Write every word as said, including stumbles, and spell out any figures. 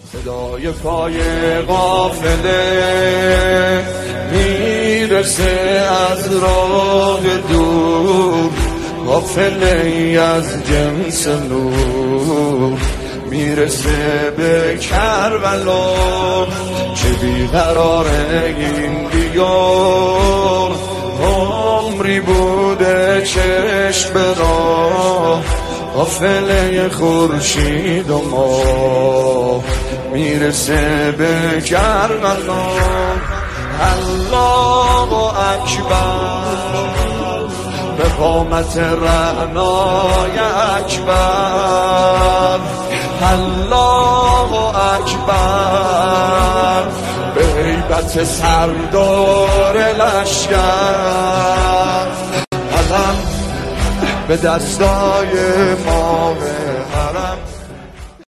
صدای پای قافله میرسه از راه دور، قافله از جنس نور میرسه به کربلا. چه بیقراره این دیار، عمری بوده چشم به راه، قافله خورشید و ماه میرسه به کربلا. الله اکبر به قامت رعنای اکبر، الله اکبر به هیبت سردار لشکر. علم به دستای ماه حرم